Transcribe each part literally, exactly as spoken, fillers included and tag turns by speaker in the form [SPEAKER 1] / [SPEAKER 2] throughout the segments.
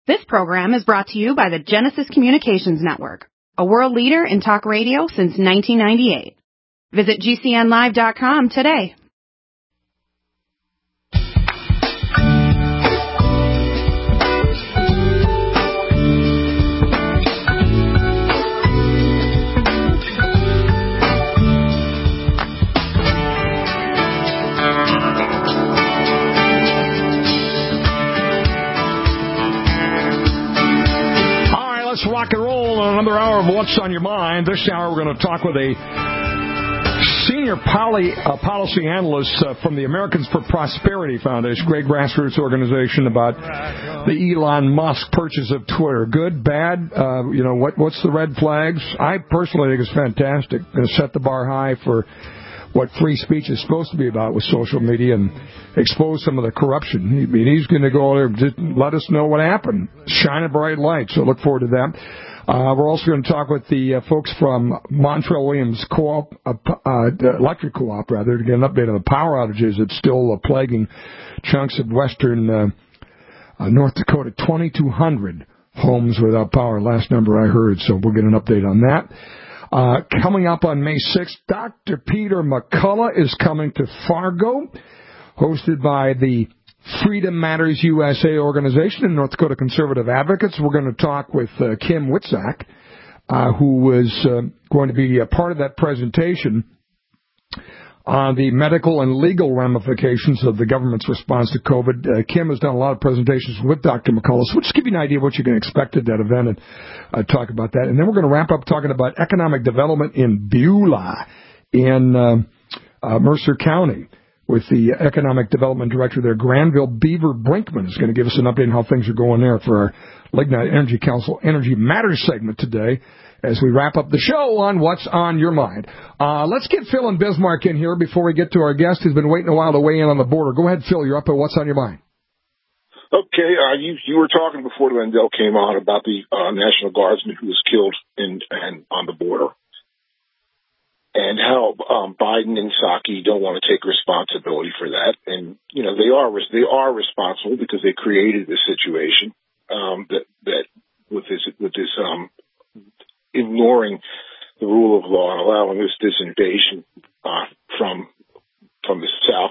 [SPEAKER 1] This program is brought to you by the Genesis Communications Network, a world leader in talk radio since nineteen ninety-eight. Visit G C N live dot com today.
[SPEAKER 2] Let's rock and roll on another hour of What's on Your Mind. This hour we're going to talk with a senior poly, uh, policy analyst uh, from the Americans for Prosperity Foundation, great grassroots organization, about the Elon Musk purchase of Twitter. Good, bad, uh, you know, what what's the red flags? I personally think it's fantastic. Going to set the bar high for what free speech is supposed to be about with social media and expose some of the corruption. I mean, he's going to go there and just let us know what happened. Shine a bright light, so look forward to that. Uh, we're also going to talk with the uh, folks from Montreal Williams Co-op, uh, uh, Electric Co-op, rather, to get an update on the power outages that's still uh, plaguing chunks of western uh, uh, North Dakota. twenty-two hundred homes without power, last number I heard, so we'll get an update on that. Uh, coming up on May sixth, Doctor Peter McCullough is coming to Fargo, hosted by the Freedom Matters U S A organization and North Dakota Conservative Advocates. We're going to talk with uh, Kim Witzak, uh, who is uh, going to be a part of that presentation on the medical and legal ramifications of the government's response to COVID. Uh, Kim has done a lot of presentations with Doctor McCullough, so we'll just give you an idea of what you can expect at that event and uh, talk about that. And then we're going to wrap up talking about economic development in Beulah in uh, uh, Mercer County with the Economic Development Director there, Granville Beaver Brinkman, is going to give us an update on how things are going there for our Lignite Energy Council Energy Matters segment today, as we wrap up the show on What's on Your Mind. Uh, let's get Phil and Bismarck in here before we get to our guest who's been waiting a while to weigh in on the border. Go ahead, Phil. You're up at What's on Your Mind.
[SPEAKER 3] Okay. Uh, you you were talking before Lindell came on about the uh, National Guardsman who was killed in and on the border, and how um, Biden and Psaki don't want to take responsibility for that. And you know they are they are responsible because they created this situation um, that that with this with this. Um, ignoring the rule of law and allowing this disinvasion uh, from from the South.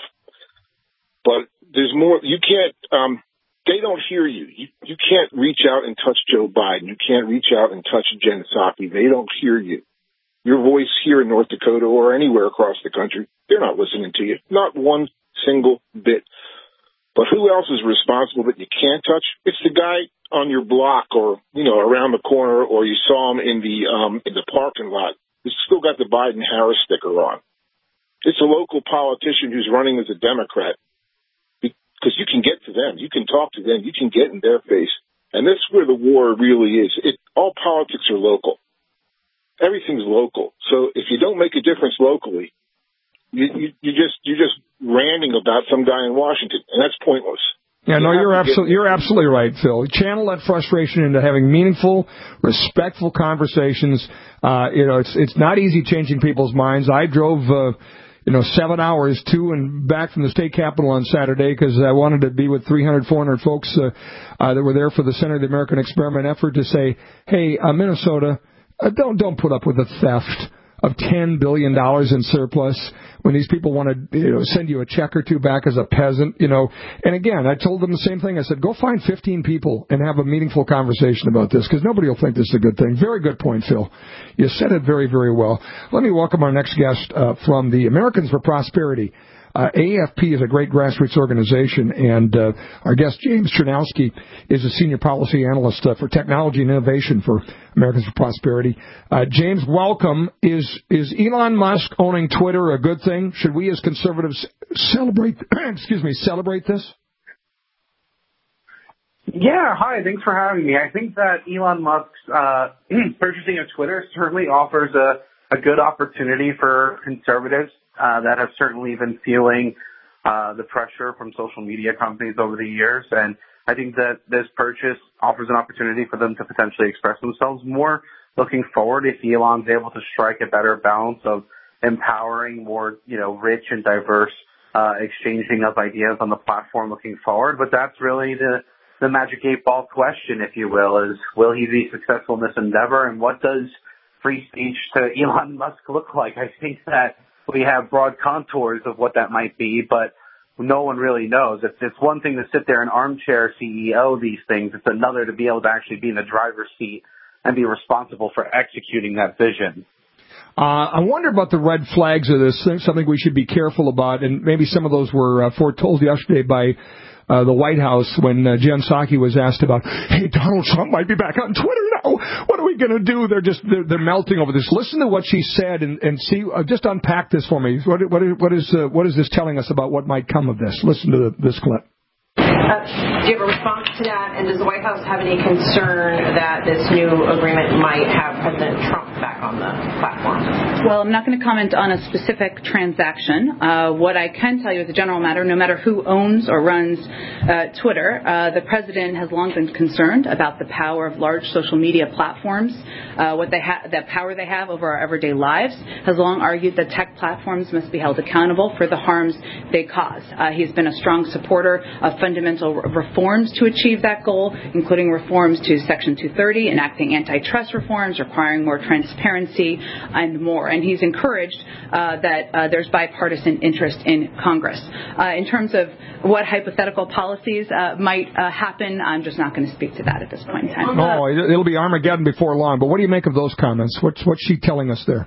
[SPEAKER 3] But there's more. You can't. Um, they don't hear you. you. You can't reach out and touch Joe Biden. You can't reach out and touch Jen Psaki. They don't hear you. Your voice here in North Dakota or anywhere across the country, they're not listening to you. Not one single bit. But who else is responsible that you can't touch? It's the guy on your block or, you know, around the corner, or you saw him in the um, in the parking lot. He's still got the Biden-Harris sticker on. It's a local politician who's running as a Democrat because you can get to them. You can talk to them. You can get in their face. And that's where the war really is. It, all politics are local. Everything's local. So if you don't make a difference locally, you, you, you just, you're just ranting about some guy in Washington, and that's pointless.
[SPEAKER 2] Yeah, no, you're absolutely you're absolutely right, Phil. Channel that frustration into having meaningful, respectful conversations. Uh, you know, it's it's not easy changing people's minds. I drove, uh, you know, seven hours to and back from the state capitol on Saturday because I wanted to be with three hundred, four hundred folks uh, uh, that were there for the Center of the American Experiment effort to say, hey, uh, Minnesota, uh, don't don't put up with the theft of ten billion dollars in surplus when these people want to, you know, send you a check or two back as a peasant, you know. And again, I told them the same thing. I said, go find fifteen people and have a meaningful conversation about this because nobody will think this is a good thing. Very good point, Phil. You said it very, very well. Let me welcome our next guest uh, from the Americans for Prosperity. Uh, A F P is a great grassroots organization, and uh, our guest, James Chernowski, is a senior policy analyst uh, for technology and innovation for Americans for Prosperity. Uh, James, welcome. Is is Elon Musk owning Twitter a good thing? Should we as conservatives celebrate, excuse me, celebrate this?
[SPEAKER 4] Yeah, hi, thanks for having me. I think that Elon Musk's uh, purchasing of Twitter certainly offers a, a good opportunity for conservatives Uh, that have certainly been feeling uh, the pressure from social media companies over the years. And I think that this purchase offers an opportunity for them to potentially express themselves more looking forward if Elon's able to strike a better balance of empowering more, you know, rich and diverse uh, exchanging of ideas on the platform looking forward. But that's really the, the magic eight ball question, if you will, is will he be successful in this endeavor, and what does free speech to Elon Musk look like? I think that we have broad contours of what that might be, but no one really knows. It's, it's one thing to sit there and armchair C E O these things. It's another to be able to actually be in the driver's seat and be responsible for executing that vision.
[SPEAKER 2] Uh, I wonder about the red flags of this, something we should be careful about, and maybe some of those were uh, foretold yesterday by uh, the White House when uh, Jen Psaki was asked about, hey, Donald Trump might be back on Twitter now. What are we going to do? They're just they're, they're melting over this. Listen to what she said and, and see. Uh, just unpack this for me. What what is what is, uh, what is this telling us about what might come of this? Listen to the, this clip.
[SPEAKER 5] Uh, do you have a response to that? And does the White House have any concern that this new agreement might have President Trump back on the platform?
[SPEAKER 6] Well, I'm not going to comment on a specific transaction. Uh, what I can tell you as a general matter, no matter who owns or runs uh, Twitter, uh, the president has long been concerned about the power of large social media platforms, uh, what they ha- the power they have over our everyday lives, has long argued that tech platforms must be held accountable for the harms they cause. Uh, he's been a strong supporter of fundamental reforms to achieve that goal, including reforms to Section two thirty, enacting antitrust reforms, requiring more transparency, and more. And he's encouraged uh, that uh, there's bipartisan interest in Congress. Uh, in terms of what hypothetical policies uh, might uh, happen, I'm just not going to speak to that at this point in time.
[SPEAKER 2] Oh, it'll be Armageddon before long. But what do you make of those comments? What's, what's she telling us there?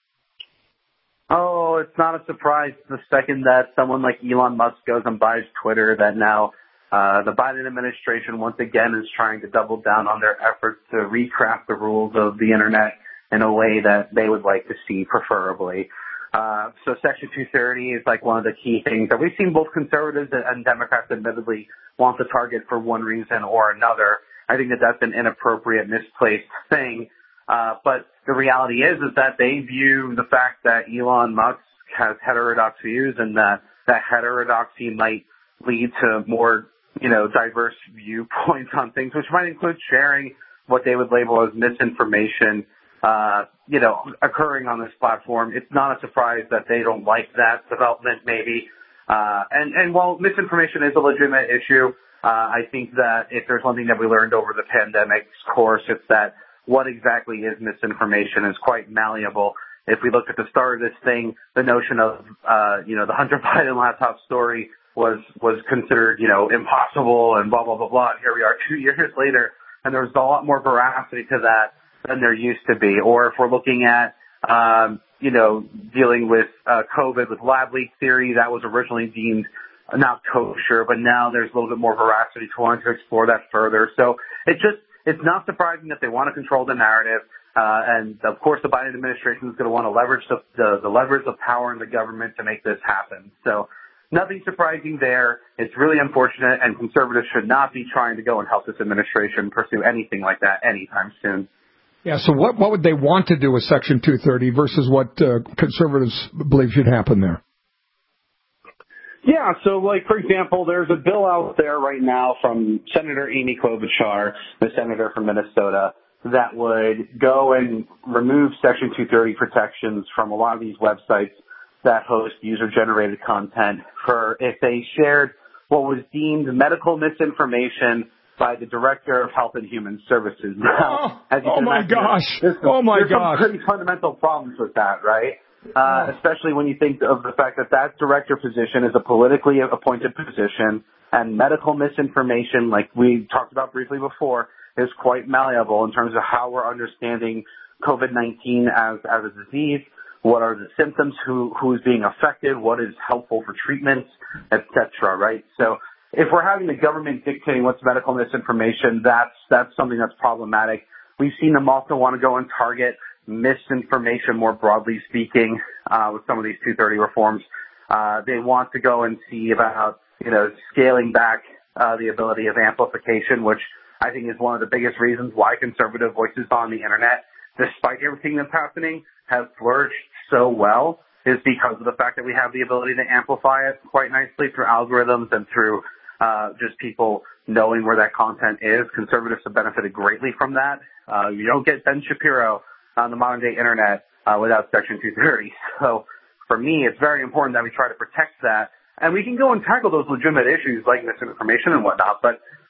[SPEAKER 4] Oh, it's not a surprise the second that someone like Elon Musk goes and buys Twitter that now Uh, the Biden administration, once again, is trying to double down on their efforts to recraft the rules of the Internet in a way that they would like to see, preferably. Uh, so Section two thirty is like one of the key things that we've seen both conservatives and Democrats admittedly want to target for one reason or another. I think that that's an inappropriate, misplaced thing. Uh, but the reality is, is that they view the fact that Elon Musk has heterodox views and that that heterodoxy might lead to more you know, diverse viewpoints on things, which might include sharing what they would label as misinformation, uh, you know, occurring on this platform. It's not a surprise that they don't like that development, maybe. Uh, and, and while misinformation is a legitimate issue, uh, I think that if there's one thing that we learned over the pandemic's course, it's that what exactly is misinformation is quite malleable. If we look at the start of this thing, the notion of, uh, you know, the Hunter Biden laptop story was was considered, you know, impossible and blah, blah, blah, blah. And here we are two years later, and there's a lot more veracity to that than there used to be. Or if we're looking at, um, you know, dealing with uh, COVID with lab leak theory, that was originally deemed not kosher, but now there's a little bit more veracity to wanting to explore that further. So it just, it's not surprising that they want to control the narrative. Uh, and of course, the Biden administration is going to want to leverage the, the, the levers of power in the government to make this happen. So, nothing surprising there. It's really unfortunate, and conservatives should not be trying to go and help this administration pursue anything like that anytime soon.
[SPEAKER 2] Yeah, so what, what would they want to do with Section two thirty versus what uh, conservatives believe should happen there?
[SPEAKER 4] Yeah, so like, for example, there's a bill out there right now from Senator Amy Klobuchar, the senator from Minnesota, that would go and remove Section two thirty protections from a lot of these websites that host user-generated content for if they shared what was deemed medical misinformation by the Director of Health and Human Services. Now,
[SPEAKER 2] oh,
[SPEAKER 4] as you
[SPEAKER 2] oh
[SPEAKER 4] can
[SPEAKER 2] my
[SPEAKER 4] imagine,
[SPEAKER 2] gosh!
[SPEAKER 4] There's,
[SPEAKER 2] oh my
[SPEAKER 4] there's
[SPEAKER 2] gosh!
[SPEAKER 4] some pretty fundamental problems with that, right? Uh, oh. Especially when you think of the fact that that director position is a politically appointed position, and medical misinformation, like we talked about briefly before, is quite malleable in terms of how we're understanding COVID nineteen as, as a disease. What are the symptoms, who, who is being affected, what is helpful for treatments, et cetera, right? So if we're having the government dictating what's medical misinformation, that's, that's something that's problematic. We've seen them also want to go and target misinformation more broadly speaking, uh, with some of these two thirty reforms. Uh, they want to go and see about, you know, scaling back, uh, the ability of amplification, which I think is one of the biggest reasons why conservative voices on the internet, despite everything that's happening, have flourished so well, is because of the fact that we have the ability to amplify it quite nicely through algorithms and through uh, just people knowing where that content is. Conservatives have benefited greatly from that. Uh, you don't get Ben Shapiro on the modern-day internet uh, without Section two thirty. So for me, it's very important that we try to protect that. And we can go and tackle those legitimate issues like misinformation and whatnot, but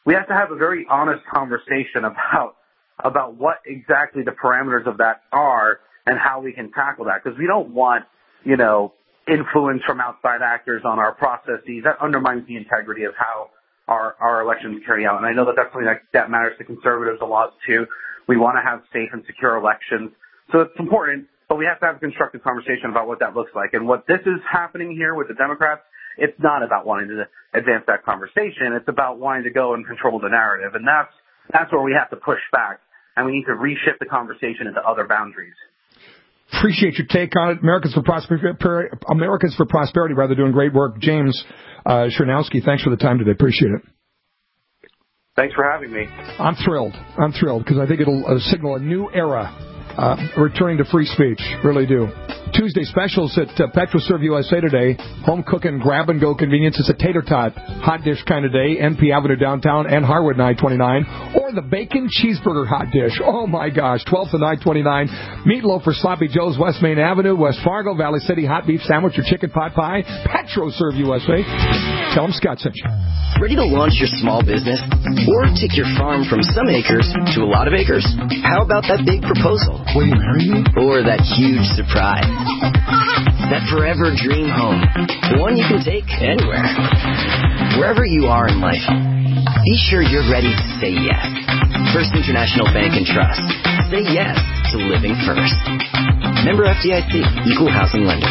[SPEAKER 4] we have to have a very honest conversation about about what exactly the parameters of that are and how we can tackle that. Because we don't want, you know, influence from outside actors on our processes. That undermines the integrity of how our, our elections carry out. And I know that that's something that, that matters to conservatives a lot, too. We want to have safe and secure elections. So it's important, but we have to have a constructive conversation about what that looks like. And what this is happening here with the Democrats, it's not about wanting to advance that conversation. It's about wanting to go and control the narrative. And that's, that's where we have to push back. And we need to reshift the conversation into other boundaries.
[SPEAKER 2] Appreciate your take on it. Americans for Prosperity, Americans for Prosperity, rather, doing great work. James uh, Chernowski, thanks for the time today. Appreciate it.
[SPEAKER 4] Thanks for having me.
[SPEAKER 2] I'm thrilled. I'm thrilled because I think it'll uh, signal a new era, uh, returning to free speech. Really do. Tuesday specials at uh, PetroServe U S A today. Home cooking, grab-and-go convenience. It's a tater tot, hot dish kind of day. N P Avenue downtown and Harwood nine twenty-nine. Or the bacon cheeseburger hot dish. Oh, my gosh. twelfth and nine twenty-nine. Meatloaf for Sloppy Joe's, West Main Avenue, West Fargo, Valley City, hot beef sandwich or chicken pot pie. PetroServe U S A. Tell them Scott sent you.
[SPEAKER 7] Ready to launch your small business? Or take your farm from some acres to a lot of acres? How about that big proposal?
[SPEAKER 8] Will you marry me?
[SPEAKER 7] Or that huge surprise? That forever dream home. The one you can take anywhere. Wherever you are in life, be sure you're ready to say yes. First International Bank and Trust. Say yes to living first. Member F D I C. Equal Housing Lender.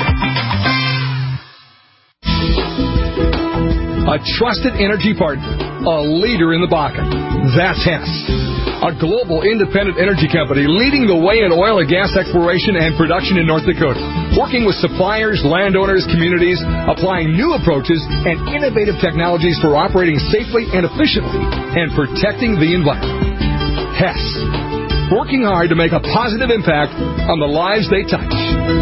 [SPEAKER 2] A trusted energy partner, a leader in the Bakken. That's Hess, a global independent energy company leading the way in oil and gas exploration and production in North Dakota, working with suppliers, landowners, communities, applying new approaches and innovative technologies for operating safely and efficiently and protecting the environment. Hess, working hard to make a positive impact on the lives they touch.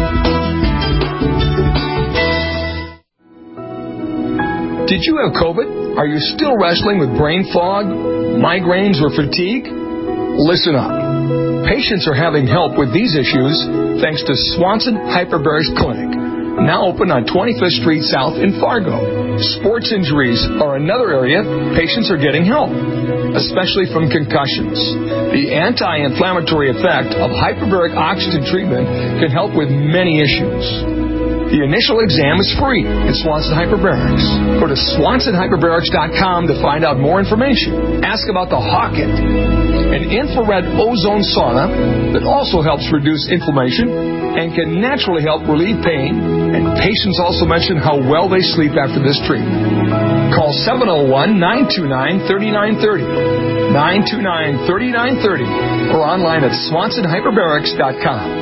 [SPEAKER 2] Did you have COVID? Are you still wrestling with brain fog, migraines, or fatigue? Listen up. Patients are having help with these issues thanks to Swanson Hyperbarics Clinic, now open on twenty-fifth Street South in Fargo. Sports injuries are another area patients are getting help, especially from concussions. The anti-inflammatory effect of hyperbaric oxygen treatment can help with many issues. The initial exam is free at Swanson Hyperbarics. Go to swanson hyperbarics dot com to find out more information. Ask about the Hawkett, an infrared ozone sauna that also helps reduce inflammation and can naturally help relieve pain. And patients also mention how well they sleep after this treatment. Call seven oh one, nine two nine, three nine three oh, nine two nine, three nine three oh, or online at swanson hyperbarics dot com.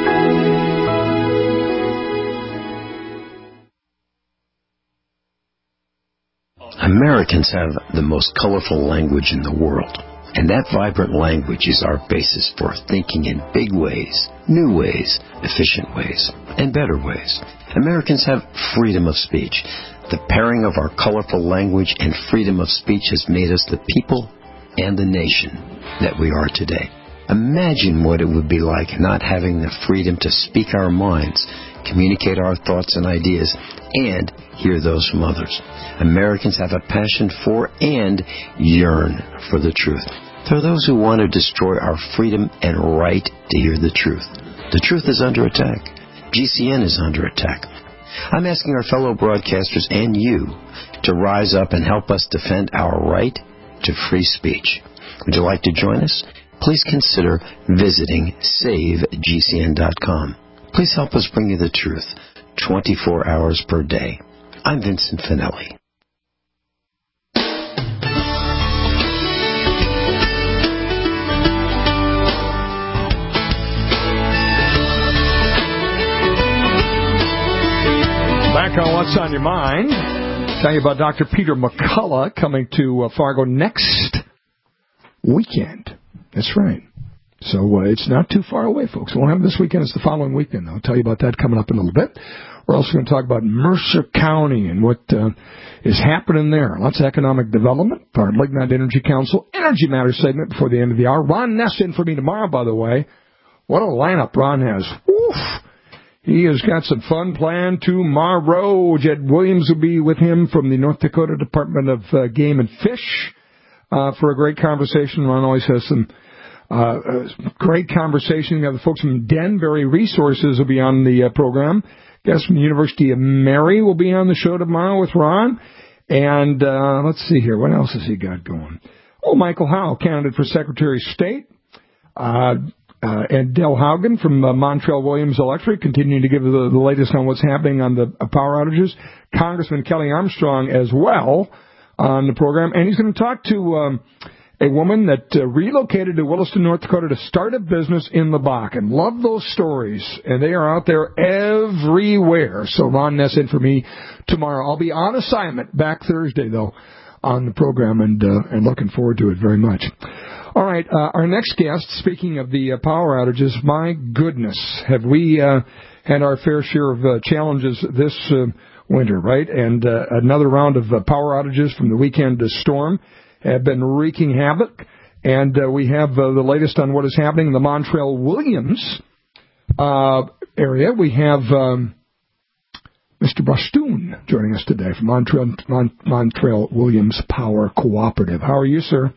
[SPEAKER 9] Americans have the most colorful language in the world, and that vibrant language is our basis for thinking in big ways, new ways, efficient ways, and better ways. Americans have freedom of speech. The pairing of our colorful language and freedom of speech has made us the people and the nation that we are today. Imagine what it would be like not having the freedom to speak our minds, communicate our thoughts and ideas, and hear those from others. Americans have a passion for and yearn for the truth. There are those who want to destroy our freedom and right to hear the truth. The truth is under attack. G C N is under attack. I'm asking our fellow broadcasters and you to rise up and help us defend our right to free speech. Would you like to join us? Please consider visiting save G C N dot com. Please help us bring you the truth twenty-four hours per day. I'm Vincent Finelli.
[SPEAKER 2] Back on What's on Your Mind. Tell you about Doctor Peter McCullough coming to uh, Fargo next weekend. That's right. So uh, it's not too far away, folks. We won't have it this weekend. It's the following weekend. I'll tell you about that coming up in a little bit. We're also going to talk about Mercer County and what uh, is happening there. Lots of economic development. Our Lignite Energy Council Energy Matters segment before the end of the hour. Ron Ness in for me tomorrow, by the way. What a lineup Ron has. Woof. He has got some fun planned tomorrow. Jed Williams will be with him from the North Dakota Department of uh, Game and Fish. uh, for a great conversation. Ron always has some uh, great conversation. We have the folks from Denbury Resources will be on the uh, program. Guests from the University of Mary will be on the show tomorrow with Ron. And uh, let's see here. What else has he got going? Oh, Michael Howe, candidate for Secretary of State. Uh, uh, and Del Haugen from uh, Montreal Williams Electric, continuing to give the, the latest on what's happening on the uh, power outages. Congressman Kelly Armstrong as well on the program. And he's going to talk to um, a woman that uh, relocated to Williston, North Dakota to start a business in the Bakken. Love those stories. And they are out there everywhere. So Ron Ness in for me tomorrow. I'll be on assignment back Thursday, though, on the program, and uh, and looking forward to it very much. All right, uh, our next guest, speaking of the uh, power outages, my goodness, have we uh, had our fair share of uh, challenges this uh, winter, right? And uh, another round of uh, power outages from the weekend storm have been wreaking havoc. And uh, we have uh, the latest on what is happening in the Montreal Williams uh, area. We have um, Mister Bastoun joining us today from Montreal, Mont- Montreal Williams Power Cooperative. How are you, sir?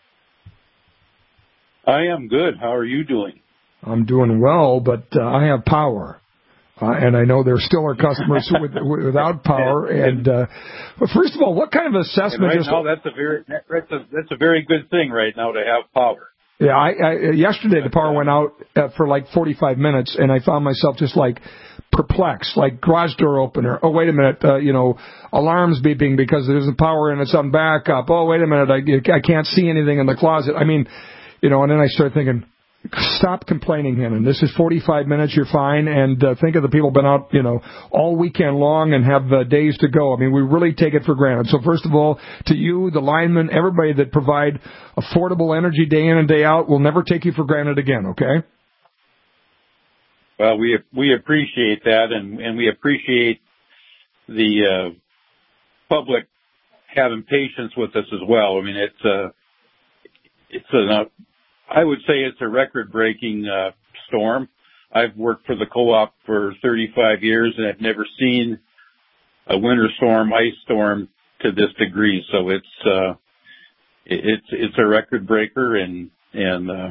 [SPEAKER 8] I am good. How are you doing?
[SPEAKER 2] I'm doing well, but uh, I have power. Uh, and I know there still are customers with, without power. And uh, but first of all, what kind of assessment?
[SPEAKER 8] And right
[SPEAKER 2] just,
[SPEAKER 8] now, that's a very that's a, that's a very good thing right now to have power.
[SPEAKER 2] Yeah, I, I yesterday the power went out uh, for like forty-five minutes, and I found myself just like perplexed, like garage door opener. Oh, wait a minute, uh, you know, alarms beeping because there's a power and it's on backup. Oh, wait a minute, I, I can't see anything in the closet. I mean, you know, and then I started thinking, stop complaining, Hennon. This is forty-five minutes. You're fine. And uh, think of the people who've been out, you know, all weekend long and have uh, days to go. I mean, we really take it for granted. So first of all, to you, the linemen, everybody that provide affordable energy day in and day out, we'll never take you for granted again. Okay?
[SPEAKER 8] Well, we we appreciate that, and, and we appreciate the uh, public having patience with us as well. I mean, it's uh, it's a I would say it's a record-breaking uh, storm. I've worked for the co-op for thirty-five years, and I've never seen a winter storm, ice storm to this degree. So it's uh, it's it's a record breaker, and and uh,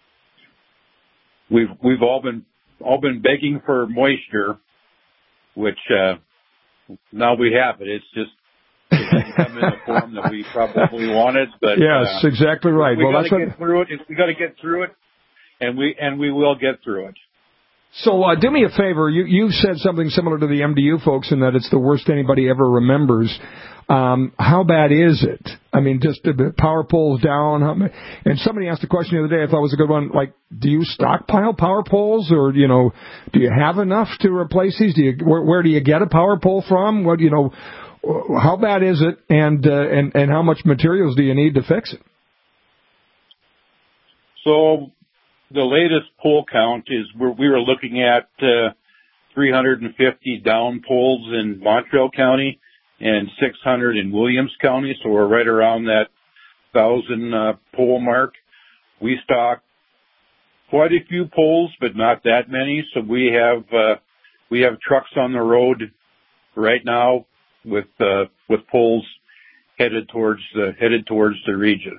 [SPEAKER 8] we've we've all been all been begging for moisture, which uh, now we have it. It's just it didn't come in the form that we probably wanted, but
[SPEAKER 2] yes,
[SPEAKER 8] uh,
[SPEAKER 2] exactly right.
[SPEAKER 8] We
[SPEAKER 2] well,
[SPEAKER 8] got
[SPEAKER 2] that's
[SPEAKER 8] to
[SPEAKER 2] what...
[SPEAKER 8] get through it. We got to get through it, and we and we will get through it.
[SPEAKER 2] So uh, do me a favor. You you said something similar to the M D U folks in that it's the worst anybody ever remembers. Um, how bad is it? I mean, just the power poles down. How many, and somebody asked a question the other day I thought was a good one. Like, do you stockpile power poles, or you know, do you have enough to replace these? Do you where, where do you get a power pole from? What you know? How bad is it, and uh, and and how much materials do you need to fix it?
[SPEAKER 8] So the latest pole count is we're, we were looking at uh, three hundred fifty down poles in Montreal County and six hundred in Williams County. So we're right around that thousand uh, pole mark. We stock quite a few poles, but not that many. So we have uh, we have trucks on the road right now with uh, with poles headed towards the headed towards the region,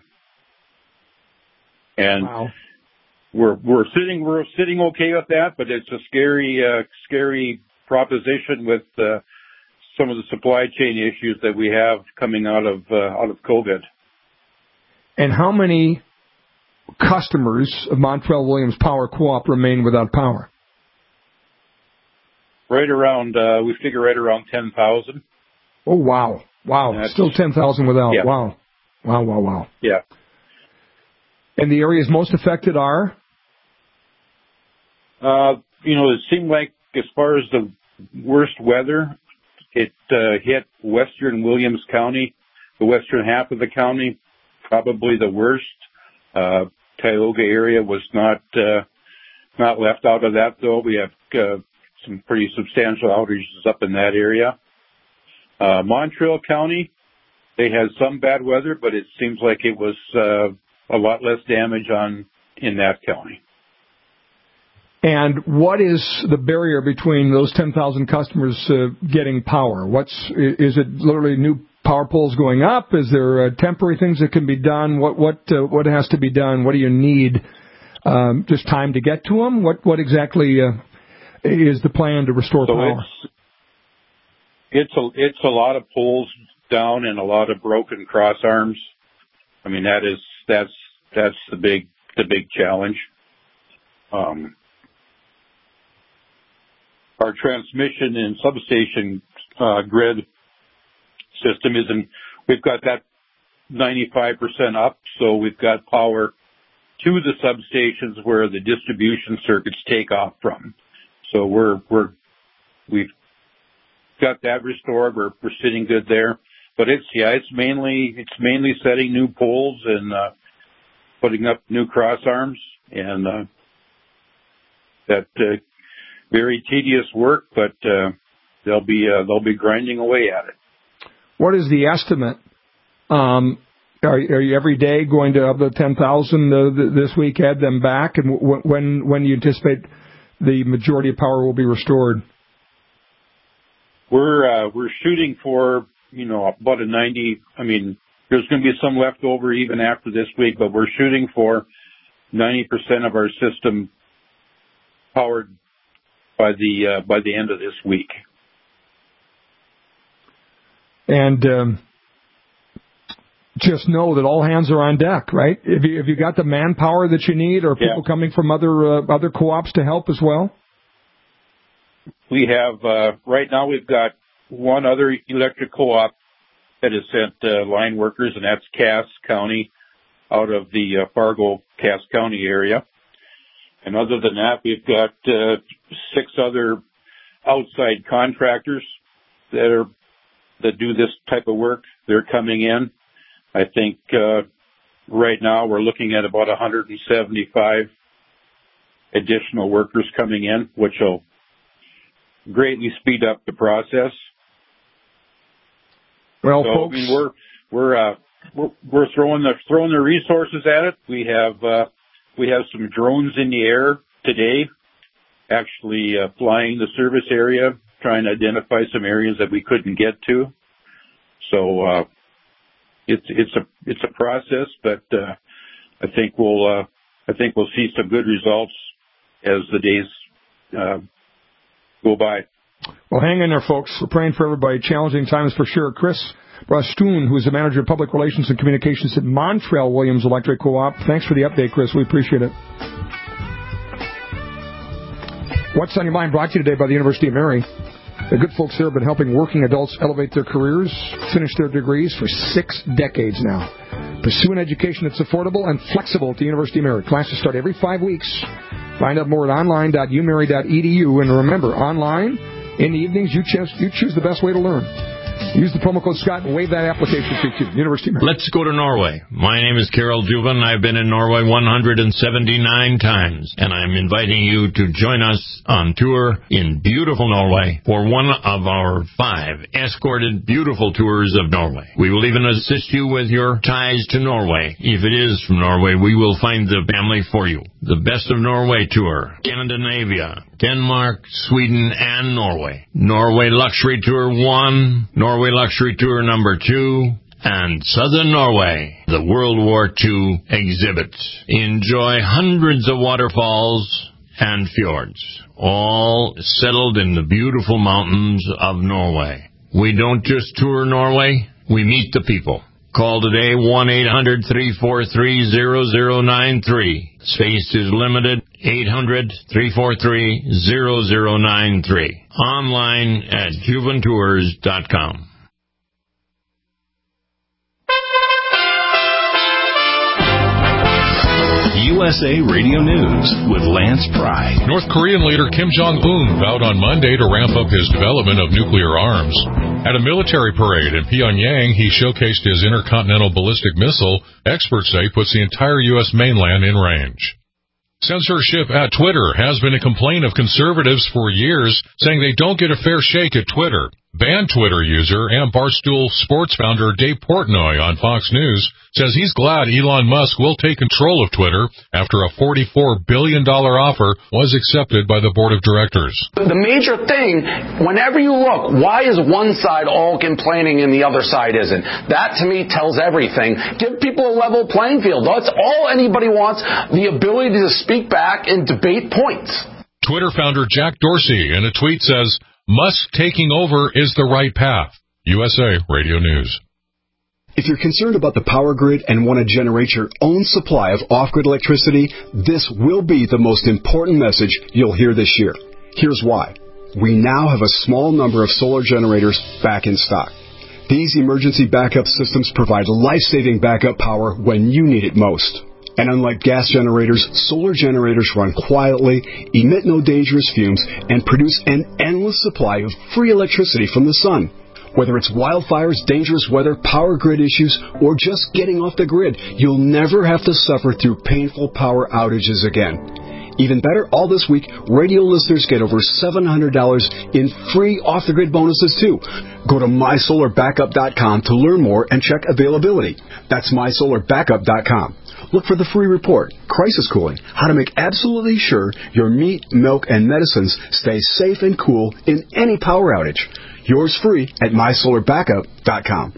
[SPEAKER 8] and
[SPEAKER 2] wow.
[SPEAKER 8] we're we're sitting we're sitting okay with that, but it's a scary uh, scary proposition with uh, some of the supply chain issues that we have coming out of uh, out of COVID.
[SPEAKER 2] And how many customers of Montreal Williams Power Co-op remain without power?
[SPEAKER 8] Right around uh, we figure right around ten thousand.
[SPEAKER 2] Oh, wow. Wow.
[SPEAKER 8] That's,
[SPEAKER 2] Still ten thousand without.
[SPEAKER 8] Yeah.
[SPEAKER 2] Wow. Wow, wow, wow.
[SPEAKER 8] Yeah.
[SPEAKER 2] And the areas most affected are?
[SPEAKER 8] Uh, you know, it seemed like as far as the worst weather, it uh, hit western Williams County, the western half of the county, probably the worst. Uh, Tioga area was not uh, not left out of that, though. We have uh, some pretty substantial outages up in that area. Uh, Montreal County, they had some bad weather, but it seems like it was uh, a lot less damage on in that county.
[SPEAKER 2] And what is the barrier between those ten thousand customers uh, getting power? What's is it literally new power poles going up? Is there uh, temporary things that can be done? What what uh, what has to be done? What do you need? Um, just time to get to them? What what exactly uh, is the plan to restore
[SPEAKER 8] so
[SPEAKER 2] power?
[SPEAKER 8] It's, it's a it's a lot of poles down and a lot of broken cross arms. I mean that is that's that's the big the big challenge. Um, our transmission and substation uh, grid system isn't. We've got that ninety-five percent up, so we've got power to the substations where the distribution circuits take off from. So we're, we're, we've got that restored. We're, we're sitting good there. But it's, yeah, it's mainly, it's mainly setting new poles and, uh, putting up new cross arms and, uh, that, uh, very tedious work, but, uh, they'll be, uh, they'll be grinding away at it.
[SPEAKER 2] What is the estimate? Um, Are, are you every day going to have the ten thousand uh, th- this week, add them back? And w- when when do you anticipate the majority of power will be restored?
[SPEAKER 8] We're uh, we're shooting for, you know, about a ninety. I mean, there's going to be some left over even after this week, but we're shooting for ninety percent of our system powered by the uh, by the end of this week. And um, just know that all hands are on deck, right? Have you, have you got the manpower that you need, or people yeah. coming from other uh, other co-ops to help as well? We have, uh, right now we've got one other electric co-op that has sent uh, line workers, and that's Cass County out of the uh, Fargo-Cass County area. And other than that, we've got uh, six other outside contractors that are that do this type of work. They're coming in. I think uh, right now we're looking at about one hundred seventy-five additional workers coming in, which will greatly speed up the process. Well, so, folks, I mean, we're we're uh, we're, we're throwing the throwing the resources at it. We have uh, we have some drones in the air today, actually uh, flying the service area, trying to identify some areas that we couldn't get to. So. Uh, It's it's a it's a process, but uh, I think we'll uh, I think we'll see some good results as the days uh, go by. Well, hang in there, folks. We're praying for everybody. Challenging times for sure. Chris Brastoon, who's the manager of public relations and communications at Montreal Williams Electric Co-op. Thanks for the update, Chris. We appreciate it. What's on Your Mind brought to you today by the University of Mary. The good folks there have been helping working adults elevate their careers, finish their degrees for six decades now. Pursue an education that's affordable and flexible at the University of Mary. Classes start every five weeks. Find out more at online dot u mary dot e d u. And remember, online, in the evenings, you choose, you choose the best way to learn. Use the promo code Scott and waive that application fee too. University of Mary.
[SPEAKER 10] Let's go to Norway. My name is Carol Juvan. I've been in Norway one hundred seventy-nine times, and I'm inviting you to join us on tour in beautiful Norway for one of our five escorted beautiful tours of Norway. We will even assist you with your ties to Norway. If it is from Norway, we will find the family for you. The Best of Norway tour, Scandinavia, Denmark, Sweden, and Norway. Norway Luxury Tour one, Norway Luxury Tour number two, and Southern Norway, the World War Two exhibits. Enjoy hundreds of waterfalls and fjords, all settled in the beautiful mountains of Norway. We don't just tour Norway, we meet the people. Call today, one eight hundred three four three zero zero nine three. Space is limited, eight hundred three four three zero zero nine three. Online at juvan tours dot com.
[SPEAKER 11] U S A Radio News with Lance Pry.
[SPEAKER 12] North Korean leader Kim Jong-un vowed on Monday to ramp up his development of nuclear arms. At a military parade in Pyongyang, he showcased his intercontinental ballistic missile, experts say puts the entire U S mainland in range. Censorship at Twitter has been a complaint of conservatives for years, saying they don't get a fair shake at Twitter. Banned Twitter user and Barstool Sports founder Dave Portnoy on Fox News says he's glad Elon Musk will take control of Twitter after a forty-four billion dollars offer was accepted by the board of directors.
[SPEAKER 13] The major thing, whenever you look, why is one side all complaining and the other side isn't? That, to me, tells everything. Give people a level playing field. That's all anybody wants, the ability to speak back and debate points.
[SPEAKER 12] Twitter founder Jack Dorsey in a tweet says, Musk taking over is the right path. U S A Radio News.
[SPEAKER 14] If you're concerned about the power grid and want to generate your own supply of off-grid electricity, this will be the most important message you'll hear this year. Here's why. We now have a small number of solar generators back in stock. These emergency backup systems provide life-saving backup power when you need it most. And unlike gas generators, solar generators run quietly, emit no dangerous fumes, and produce an endless supply of free electricity from the sun. Whether it's wildfires, dangerous weather, power grid issues, or just getting off the grid, you'll never have to suffer through painful power outages again. Even better, all this week, radio listeners get over seven hundred dollars in free off-the-grid bonuses, too. Go to my solar backup dot com to learn more and check availability. That's my solar backup dot com. Look for the free report, Crisis Cooling, how to make absolutely sure your meat, milk, and medicines stay safe and cool in any power outage. Yours free at my solar backup dot com.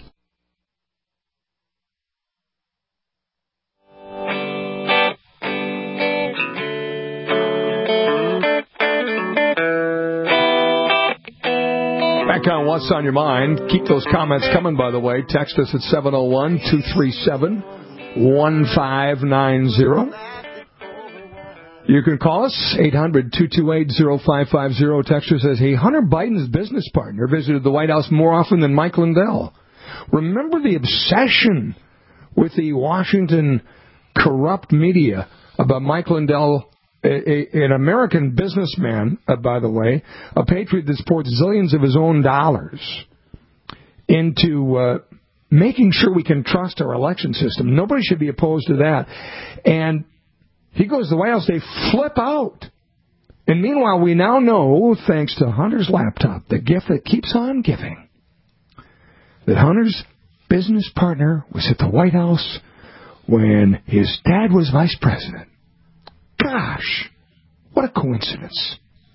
[SPEAKER 2] Back on What's on Your Mind. Keep those comments coming, by the way. Text us at seven oh one, two three seven, one five nine zero. You can call us, eight hundred, two two eight, oh five five zero. Texter says, hey, Hunter Biden's business partner visited the White House more often than Mike Lindell. Remember the obsession with the Washington corrupt media about Mike Lindell, a, a, an American businessman, uh, by the way, a patriot that supports zillions of his own dollars into uh, making sure we can trust our election system. Nobody should be opposed to that. And he goes to the White House, they flip out. And meanwhile, we now know, thanks to Hunter's laptop, the gift that keeps on giving, that Hunter's business partner was at the White House when his dad was vice president. Gosh, what a coincidence.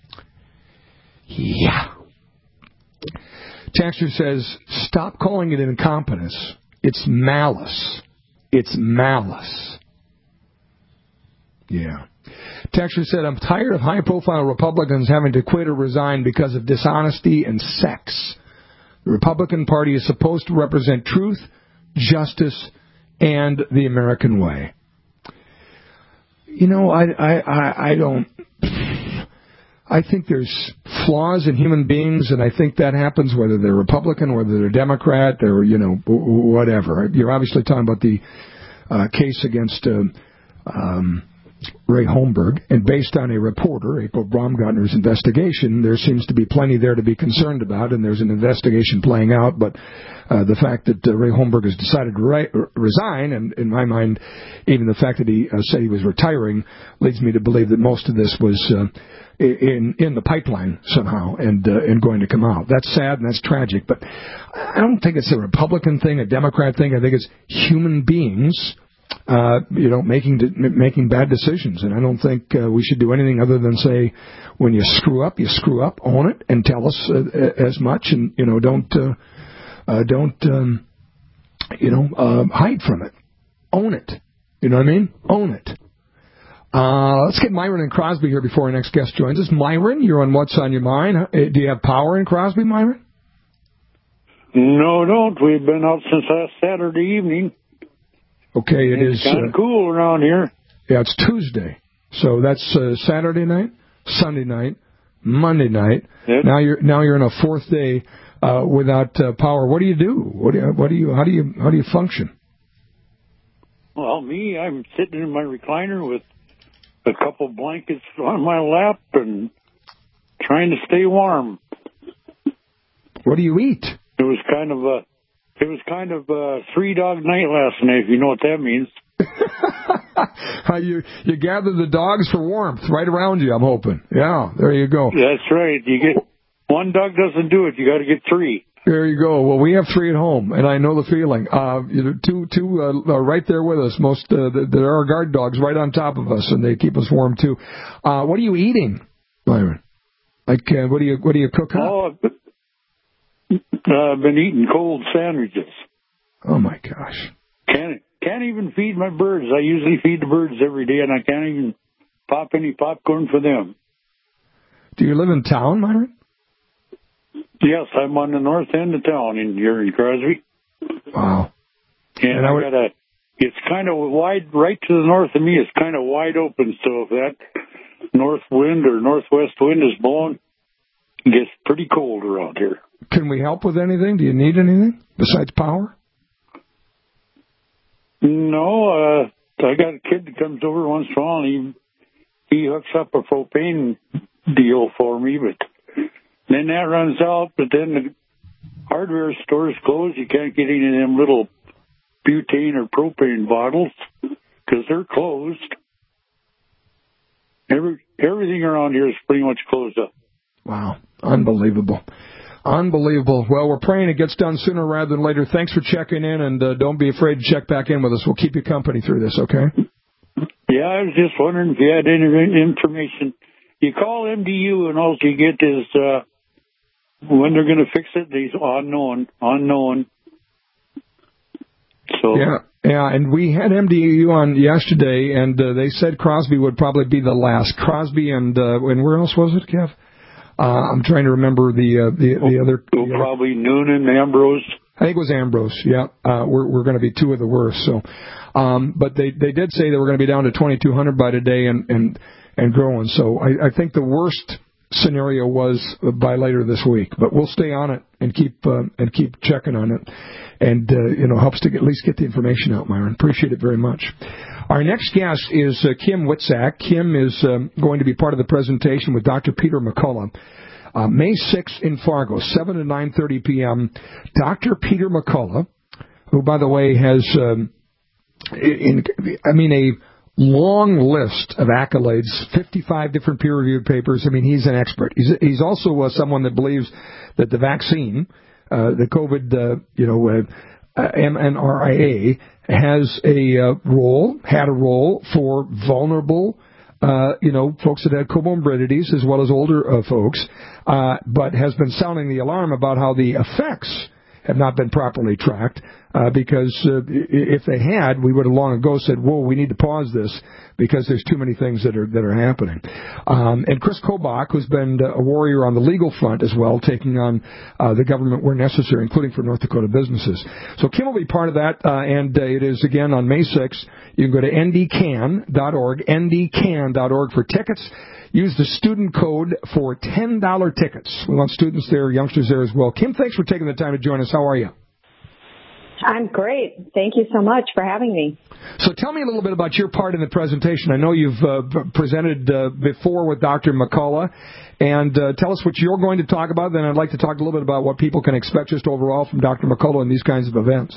[SPEAKER 2] Yeah. Texter says, stop calling it incompetence. It's malice. It's malice. Yeah. Texter said, I'm tired of high-profile Republicans having to quit or resign because of dishonesty and sex. The Republican Party is supposed to represent truth, justice, and the American way. You know, I, I, I, I don't... I think there's flaws in human beings, and I think that happens whether they're Republican, whether they're Democrat, or, you know, whatever. You're obviously talking about the uh, case against uh, um, Ray Holmberg, and based on a reporter, April Baumgartner's investigation, there seems to be plenty there to be concerned about, and there's an investigation playing out, but uh, the fact that uh, Ray Holmberg has decided to re- resign, and in my mind, even the fact that he uh, said he was retiring, leads me to believe that most of this was uh, in in the pipeline somehow and uh, and going to come out. That's sad and that's tragic, but I don't think it's a Republican thing, a Democrat thing. I think it's human beings Uh, you know, making making bad decisions, and I don't think uh, we should do anything other than say, when you screw up, you screw up, own it, and tell us uh, as much, and you know, don't uh, uh, don't um, you know uh, hide from it, own it. You know what I mean? Own it. Uh, let's get Myron and Crosby here before our next guest joins us. Myron, you're on What's on Your Mind. Do you have power in Crosby, Myron?
[SPEAKER 15] No, don't. We've been out since last Saturday evening.
[SPEAKER 2] Okay, it
[SPEAKER 15] it's
[SPEAKER 2] is
[SPEAKER 15] kind of
[SPEAKER 2] uh,
[SPEAKER 15] cool around here.
[SPEAKER 2] Yeah, it's Tuesday, so that's uh, Saturday night, Sunday night, Monday night. Yep. Now you're now you're in a fourth day uh, without uh, power. What do you do? What do you, what do you how do you how do you function?
[SPEAKER 15] Well, me, I'm sitting in my recliner with a couple blankets on my lap and trying to stay warm.
[SPEAKER 2] What do you eat?
[SPEAKER 15] It was kind of a. It was kind of a three-dog night last night, if you know what that means.
[SPEAKER 2] you you gather the dogs for warmth right around you, I'm hoping. Yeah, there you go.
[SPEAKER 15] That's right. You get one dog doesn't do it. You got to get three.
[SPEAKER 2] There you go. Well, we have three at home, and I know the feeling. Uh, you know, two, two uh, are right there with us. Most uh, there are guard dogs right on top of us, and they keep us warm too. Uh, what are you eating, Byron? Like, uh, what do you what do you cook up?
[SPEAKER 15] Oh, I've been eating cold sandwiches.
[SPEAKER 2] Oh my gosh!
[SPEAKER 15] Can't can't even feed my birds. I usually feed the birds every day, and I can't even pop any popcorn for them.
[SPEAKER 2] Do you live in town, Myron?
[SPEAKER 15] Yes, I'm on the north end of town in here in Crosby.
[SPEAKER 2] Wow.
[SPEAKER 15] And, and I, would, I got a, it's kind of wide, right to the north of me, it's kind of wide open, so if that north wind or northwest wind is blowing, it gets pretty cold around here.
[SPEAKER 2] Can we help with anything? Do you need anything besides power?
[SPEAKER 15] No, uh, I got a kid that comes over once in a while, and he, he hooks up a propane deal for me, but then that runs out, but then the hardware stores close. You can't get any of them little butane or propane bottles because they're closed. Every everything around here is pretty much closed up.
[SPEAKER 2] Wow. Unbelievable. Unbelievable. Well, we're praying it gets done sooner rather than later. Thanks for checking in, and uh, don't be afraid to check back in with us. We'll keep you company through this, okay?
[SPEAKER 15] Yeah, I was just wondering if you had any information. You call M D U, and all you get is... Uh, when they're going to fix it, these unknown, unknown. So
[SPEAKER 2] yeah, yeah, and we had M D U on yesterday, and uh, they said Crosby would probably be the last. Crosby and uh, and where else was it, Kev? Uh, I'm trying to remember the uh, the the other.
[SPEAKER 15] Oh,
[SPEAKER 2] the
[SPEAKER 15] probably other. Noonan, Ambrose.
[SPEAKER 2] I think it was Ambrose. Yeah, uh, we're we're going to be two of the worst. So, um, but they they did say they were going to be down to twenty-two hundred by today and and and growing. So I, I think the worst scenario was by later this week, but we'll stay on it and keep uh, and keep checking on it, and uh, you know helps to get, at least get the information out, Myron. Appreciate it very much. Our next guest is uh, Kim Witzak. Kim is um, going to be part of the presentation with Doctor Peter McCullough, uh, May sixth in Fargo, seven to nine thirty p.m. Doctor Peter McCullough, who by the way has, um, in I mean a long list of accolades, fifty-five different peer-reviewed papers. I mean, he's an expert. He's he's also uh, someone that believes that the vaccine, uh, the COVID, uh, you know, uh, uh, M N R I A, has a uh, role, had a role for vulnerable, uh, you know, folks that had comorbidities as well as older uh, folks, uh, but has been sounding the alarm about how the effects have not been properly tracked, uh, because uh, if they had, we would have long ago said, whoa, we need to pause this because there's too many things that are that are happening. Um, and Chris Kobach, who's been a warrior on the legal front as well, taking on uh, the government where necessary, including for North Dakota businesses. So Kim will be part of that, uh, and uh, it is, again, on May sixth. You can go to N D can dot org, N D can dot org for tickets. Use the student code for ten dollars tickets. We want students there, youngsters there as well. Kim, thanks for taking the time to join us. How are you?
[SPEAKER 16] I'm great. Thank you so much for having me.
[SPEAKER 2] So tell me a little bit about your part in the presentation. I know you've uh, presented uh, before with Doctor McCullough, and uh, tell us what you're going to talk about. Then I'd like to talk a little bit about what people can expect just overall from Doctor McCullough in these kinds of events.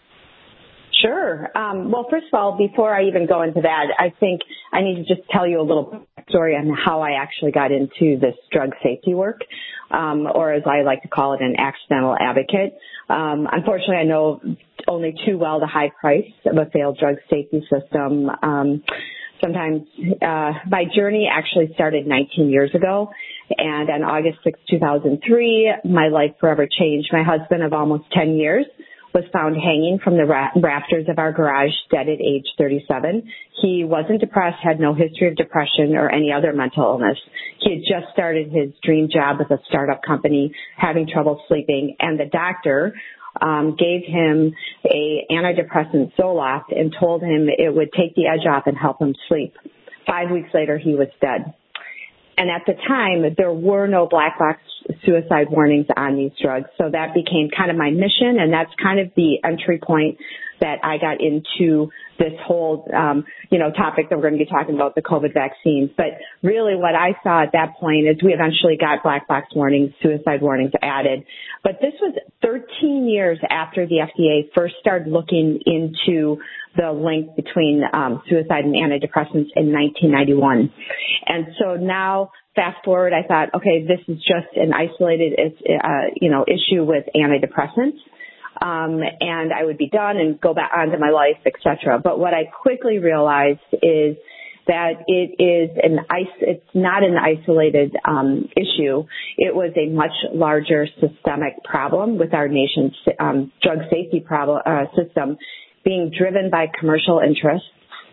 [SPEAKER 16] Sure. Um, well, first of all, before I even go into that, I think I need to just tell you a little story on how I actually got into this drug safety work, um, or as I like to call it, an accidental advocate. Um, unfortunately, I know only too well the high price of a failed drug safety system. Um, sometimes uh, my journey actually started nineteen years ago, and on August sixth, two thousand three, my life forever changed. My husband of almost ten years was found hanging from the ra- rafters of our garage, dead at age thirty-seven. He wasn't depressed, had no history of depression or any other mental illness. He had just started his dream job with a startup company, having trouble sleeping, and the doctor um, gave him a antidepressant Zoloft and told him it would take the edge off and help him sleep. Five weeks later, he was dead. And at the time, there were no black box suicide warnings on these drugs. So that became kind of my mission, and that's kind of the entry point that I got into this whole, um, you know, topic that we're going to be talking about, the COVID vaccines. But really what I saw at that point is we eventually got black box warnings, suicide warnings added. But this was thirteen years after the F D A first started looking into the link between um, suicide and antidepressants in nineteen ninety-one. And so now, fast forward, I thought, okay, this is just an isolated, uh, you know, issue with antidepressants. Um, and I would be done and go back on to my life, et cetera. But what I quickly realized is that it is an ice, it's not an isolated um, issue. It was a much larger systemic problem with our nation's um, drug safety problem, uh, system being driven by commercial interests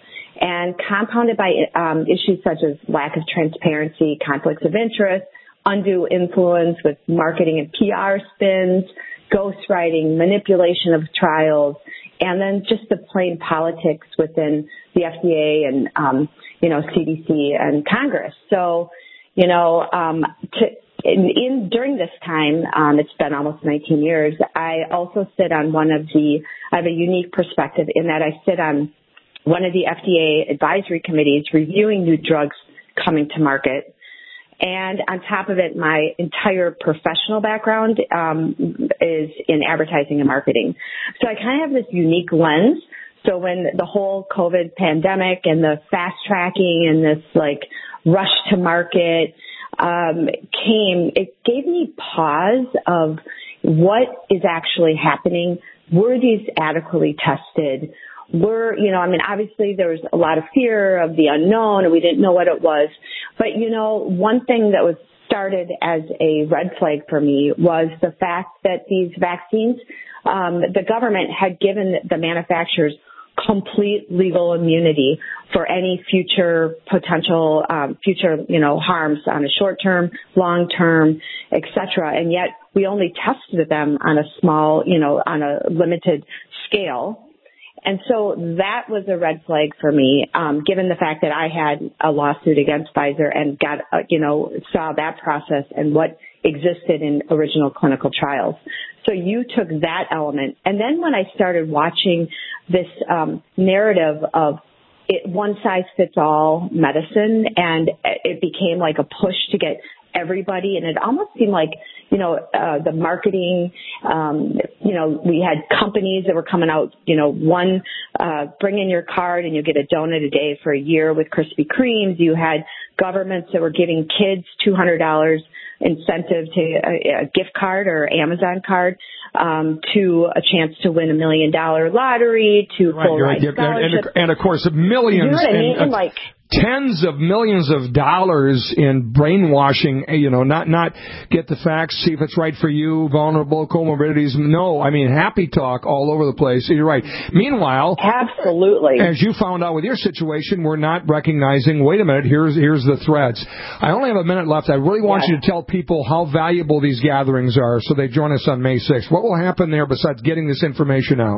[SPEAKER 16] and compounded by um, issues such as lack of transparency, conflicts of interest, undue influence with marketing and P R spins, ghostwriting, manipulation of trials, and then just the plain politics within the F D A and, um, you know, C D C and Congress. So, you know, um, to, in, in during this time, um, it's been almost nineteen years, I also sit on one of the, I have a unique perspective in that I sit on one of the F D A advisory committees reviewing new drugs coming to market. And on top of it, my entire professional background um, is in advertising and marketing. So I kind of have this unique lens. So when the whole COVID pandemic and the fast tracking and this like rush to market um, came, it gave me pause of what is actually happening. Were these adequately tested? Were, you know, I mean, obviously there was a lot of fear of the unknown and we didn't know what it was. But, you know, one thing that was started as a red flag for me was the fact that these vaccines, um, the government had given the manufacturers complete legal immunity for any future potential, um, future, you know, harms on a short term, long term, et cetera. And yet we only tested them on a small, you know, on a limited scale. And so that was a red flag for me, um, given the fact that I had a lawsuit against Pfizer and got, uh, you know, saw that process and what existed in original clinical trials. So you took that element. And then when I started watching this um, narrative of it, one size fits all medicine, and it became like a push to get everybody, and it almost seemed like, you know, uh, the marketing, um, you know, we had companies that were coming out, you know, one, uh, bring in your card and you get a donut a day for a year with Krispy Kremes. You had governments that were giving kids two hundred dollars incentive to a, a gift card or Amazon card, um, to a chance to win a million dollar lottery, to
[SPEAKER 2] right,
[SPEAKER 16] full ride
[SPEAKER 2] right.
[SPEAKER 16] scholarships.
[SPEAKER 2] And, and of course, millions.
[SPEAKER 16] You know what I mean?
[SPEAKER 2] And, uh,
[SPEAKER 16] like,
[SPEAKER 2] tens of millions of dollars in brainwashing, you know, not, not get the facts, see if it's right for you, vulnerable comorbidities. No, I mean, happy talk all over the place. You're right. Meanwhile,
[SPEAKER 16] absolutely,
[SPEAKER 2] as you found out with your situation, we're not recognizing, wait a minute, here's, here's the threads. I only have a minute left. I really want
[SPEAKER 16] yeah.
[SPEAKER 2] you to tell people how valuable these gatherings are so they join us on May sixth. What will happen there besides getting this information out?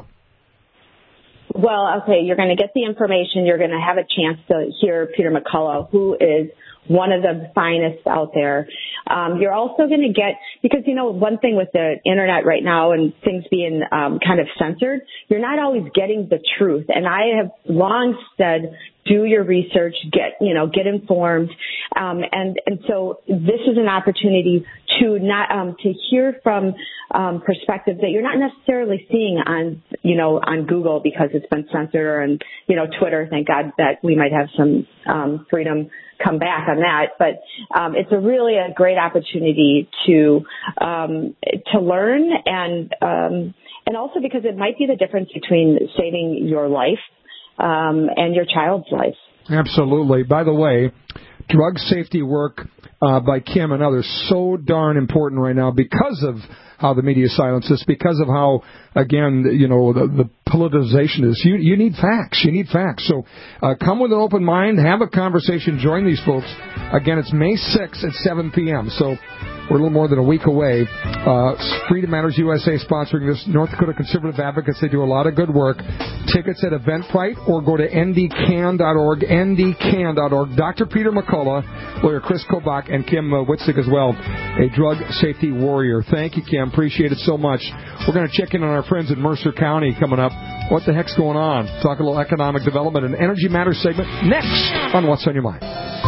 [SPEAKER 16] Well, okay, you're going to get the information. You're going to have a chance to hear Peter McCullough, who is one of the finest out there. Um, you're also going to get, because, you know, one thing with the internet right now and things being um, kind of censored, you're not always getting the truth. And I have long said, do your research, get, you know, get informed. Um, and, and so this is an opportunity to not, um, to hear from, um, perspectives that you're not necessarily seeing on, you know, on Google because it's been censored, or on, you know, Twitter. Thank God that we might have some, um, freedom come back on that. But, um, it's a really a great opportunity to, um, to learn and, um, and also because it might be the difference between saving your life Um, and your child's life.
[SPEAKER 2] Absolutely. By the way, drug safety work uh, by Kim and others so darn important right now because of how the media silences, because of how, again, you know, the, the politicization is. You, you need facts. You need facts. So uh, come with an open mind, have a conversation, join these folks. Again, it's May sixth at seven p.m., so we're a little more than a week away. Uh, Freedom Matters U S A sponsoring this. North Dakota Conservative Advocates, they do a lot of good work. Tickets at Eventbrite or go to N D can dot org, N D can dot org. Doctor Peter McCullough, lawyer Chris Kobach, and Kim uh, Witzig as well, a drug safety warrior. Thank you, Kim. Appreciate it so much. We're going to check in on our friends in Mercer County coming up. What the heck's going on? Talk a little economic development and Energy Matters segment next on What's on Your Mind.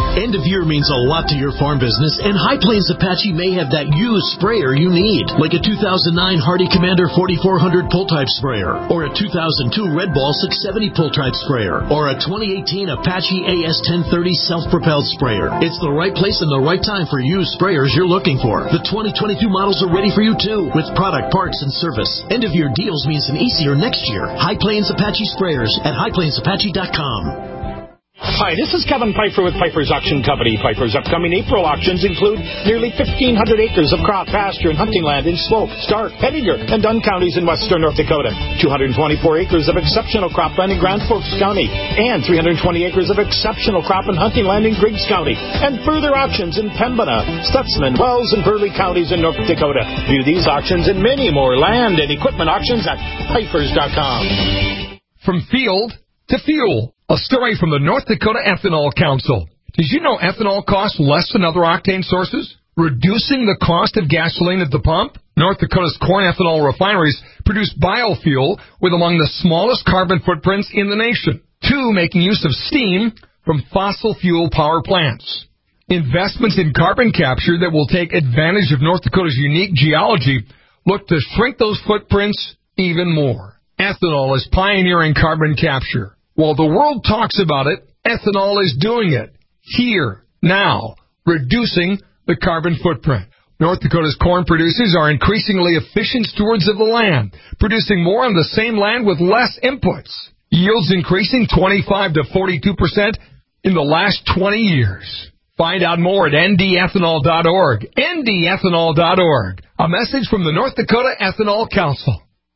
[SPEAKER 17] End of year means a lot to your farm business, and High Plains Apache may have that used sprayer you need, like a two thousand nine Hardy Commander forty-four hundred pull-type sprayer, or a two thousand two Red Ball six seventy pull-type sprayer, or a twenty eighteen Apache A S ten thirty self-propelled sprayer. It's the right place and the right time for used sprayers you're looking for. The twenty twenty-two models are ready for you, too, with product, parts, and service. End-of-year deals means an easier next year. High Plains Apache Sprayers at high plains apache dot com.
[SPEAKER 18] Hi, this is Kevin Pfeiffer with Pfeiffer's Auction Company. Pfeiffer's upcoming April auctions include nearly fifteen hundred acres of crop, pasture, and hunting land in Slope, Stark, Pettinger, and Dunn counties in western North Dakota. two hundred twenty-four acres of exceptional cropland in Grand Forks County, and three hundred twenty acres of exceptional crop and hunting land in Griggs County, and further auctions in Pembina, Stutzman, Wells, and Burley counties in North Dakota. View these auctions and many more land and equipment auctions at Pfeiffer's dot com.
[SPEAKER 2] From field to fuel. A story from the North Dakota Ethanol Council. Did you know ethanol costs less than other octane sources, reducing the cost of gasoline at the pump? North Dakota's corn ethanol refineries produce biofuel with among the smallest carbon footprints in the nation. Two, making use of steam from fossil fuel power plants. Investments in carbon capture that will take advantage of North Dakota's unique geology look to shrink those footprints even more. Ethanol is pioneering carbon capture. While the world talks about it, ethanol is doing it. Here, now, reducing the carbon footprint. North Dakota's corn producers are increasingly efficient stewards of the land, producing more on the same land with less inputs. Yields increasing twenty-five to forty-two percent in the last twenty years. Find out more at N D ethanol dot org. N D ethanol dot org. A message from the North Dakota Ethanol Council.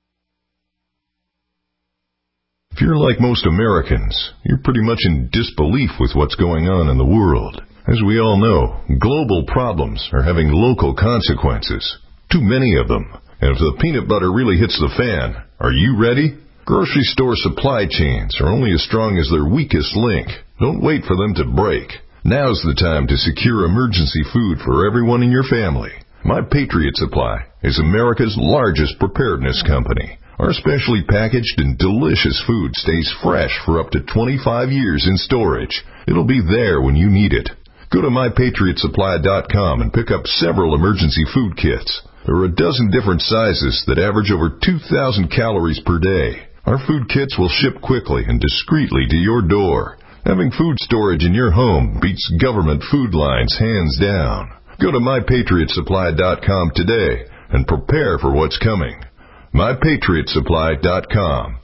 [SPEAKER 19] If you're like most Americans, you're pretty much in disbelief with what's going on in the world. As we all know, global problems are having local consequences. Too many of them. And if the peanut butter really hits the fan, are you ready? Grocery store supply chains are only as strong as their weakest link. Don't wait for them to break. Now's the time to secure emergency food for everyone in your family. My Patriot Supply is America's largest preparedness company. Our specially packaged and delicious food stays fresh for up to twenty-five years in storage. It'll be there when you need it. Go to my patriot supply dot com and pick up several emergency food kits. There are a dozen different sizes that average over two thousand calories per day. Our food kits will ship quickly and discreetly to your door. Having food storage in your home beats government food lines hands down. Go to my patriot supply dot com today and prepare for what's coming. my patriot supply dot com.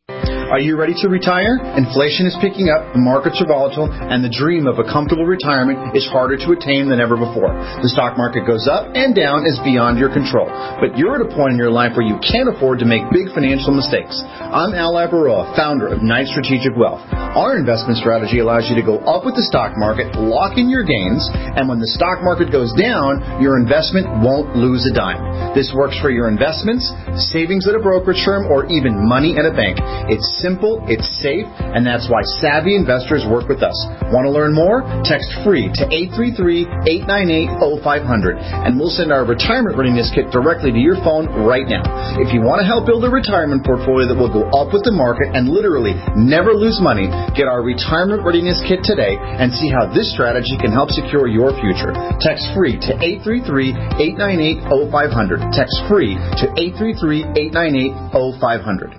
[SPEAKER 20] Are you ready to retire? Inflation is picking up, the markets are volatile, and the dream of a comfortable retirement is harder to attain than ever before. The stock market goes up and down is beyond your control. But you're at a point in your life where you can't afford to make big financial mistakes. I'm Al Labaroa, founder of Knight Strategic Wealth. Our investment strategy allows you to go up with the stock market, lock in your gains, and when the stock market goes down, your investment won't lose a dime. This works for your investments, savings at a brokerage firm, or even money at a bank. It's simple, it's safe, and that's why savvy investors work with us. Want to learn more? Text FREE to eight three three, eight nine eight, oh five hundred, and we'll send our retirement readiness kit directly to your phone right now. If you want to help build a retirement portfolio that will go up with the market and literally never lose money, get our retirement readiness kit today and see how this strategy can help secure your future. Text FREE to eight three three, eight nine eight, oh five hundred. Text FREE to eight three three, eight nine eight, oh five hundred.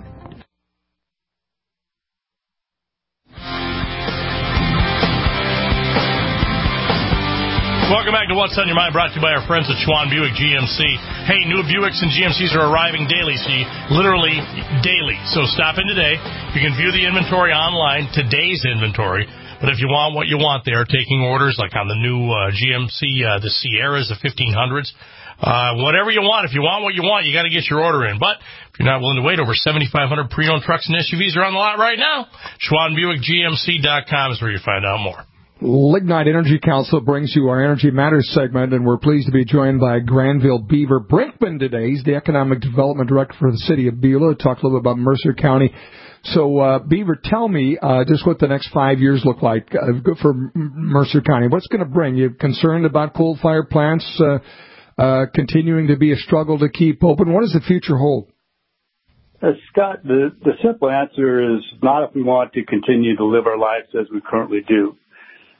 [SPEAKER 21] Welcome back to What's on Your Mind, brought to you by our friends at Schwan Buick G M C. Hey, new Buicks and G M Cs are arriving daily, see, literally daily. So stop in today. You can view the inventory online, today's inventory. But if you want what you want, they are taking orders, like on the new uh, G M C, uh, the Sierras, the fifteen hundreds. Uh, whatever you want. If you want what you want, you got to get your order in. But if you're not willing to wait, over seventy-five hundred pre-owned trucks and S U Vs are on the lot right now. Schwan Buick G M C dot com is where you find out more.
[SPEAKER 2] Lignite Energy Council brings you our Energy Matters segment, and we're pleased to be joined by Granville Beaver Brinkman today. He's the Economic Development Director for the City of Beulah. Talk a little bit about Mercer County. So, uh, Beaver, tell me uh, just what the next five years look like uh, for Mercer County. What's going to bring? You concerned about coal-fired plants uh, uh, continuing to be a struggle to keep open? What does the future hold?
[SPEAKER 15] Uh, Scott, the, the simple answer is not if we want to continue to live our lives as we currently do.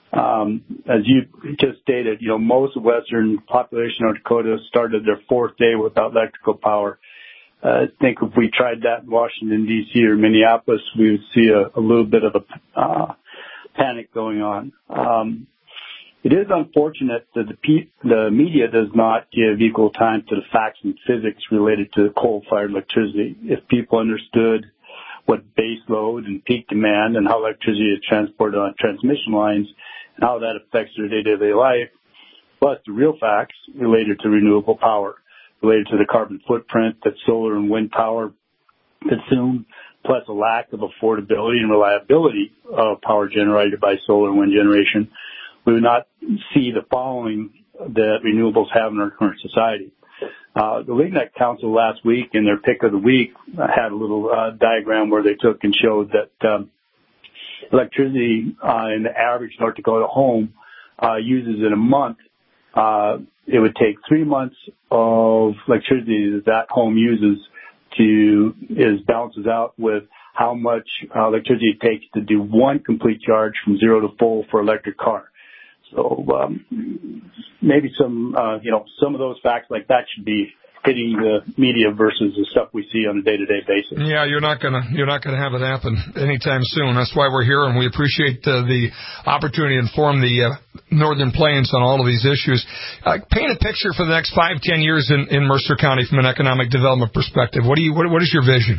[SPEAKER 1] Um, as you just stated, you know, most of western population of North Dakota started their fourth day without electrical power. Uh, I think if we tried that in Washington, D C or Minneapolis, we would see a, a little bit of a uh, panic going on. Um, it is unfortunate that the, P- the media does not give equal time to the facts and physics related to coal-fired electricity. If people understood what base load and peak demand and how electricity is transported on transmission lines and how that affects their day-to-day life, plus the real facts related to renewable power, related to the carbon footprint that solar and wind power consume, plus a lack of affordability and reliability of power generated by solar and wind generation, we would not see the following that renewables have in our current society. Uh, the Lignite Council last week in their pick of the week had a little uh, diagram where they took and showed that um, electricity uh, in the average North Dakota home uh, uses in a month. Uh, it would take three months of electricity that that home uses to is balances out with how much uh, electricity it takes to do one complete charge from zero to full for an electric car. So um, maybe some uh, you know some of those facts like that should be hitting the media versus the stuff we see on a day-to-day basis.
[SPEAKER 2] Yeah, you're not gonna you're not gonna have it happen anytime soon. That's why we're here, and we appreciate uh, the opportunity to inform the uh, Northern Plains on all of these issues. Uh, paint a picture for the next five, ten years in, in Mercer County from an economic development perspective. What do you what, what is your vision?